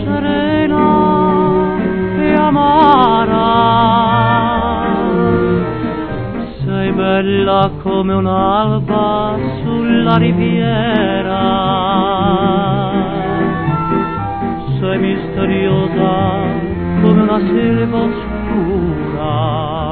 serena e amara. Sei bella come un'alba sulla riviera, sei misteriosa come una selva oscura.